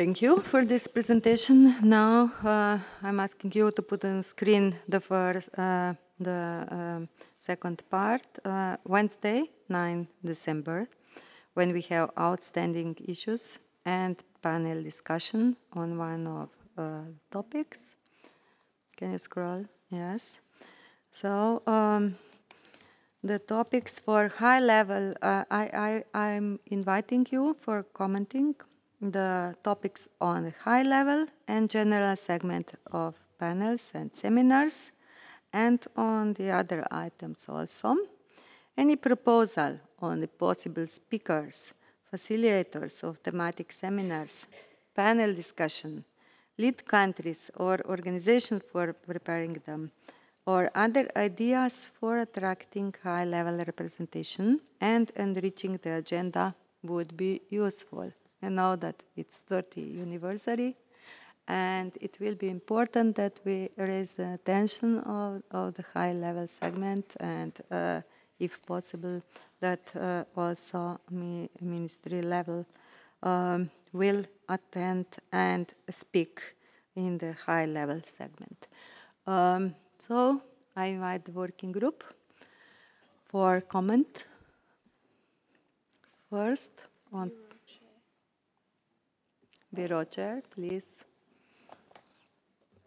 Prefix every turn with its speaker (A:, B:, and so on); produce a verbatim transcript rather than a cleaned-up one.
A: Thank you for this presentation. Now uh, I'm asking you to put on screen the first, uh, the um, second part, uh, Wednesday, ninth December, when we have outstanding issues and panel discussion on one of uh, topics. Can you scroll? Yes. So um, the topics for high level, uh, I, I, I'm inviting you for commenting the topics on high level and general segment of panels and seminars, and on the other items also. Any proposal on the possible speakers, facilitators of thematic seminars, panel discussion, lead countries or organizations for preparing them, or other ideas for attracting high-level representation and enriching the agenda would be useful. I know that it's thirtieth anniversary, and it will be important that we raise the attention of, of the high-level segment, and uh, if possible, that uh, also mi ministry level um, will attend and speak in the high-level segment. Um, so I invite the working group for comment first on Bureau Chair, please.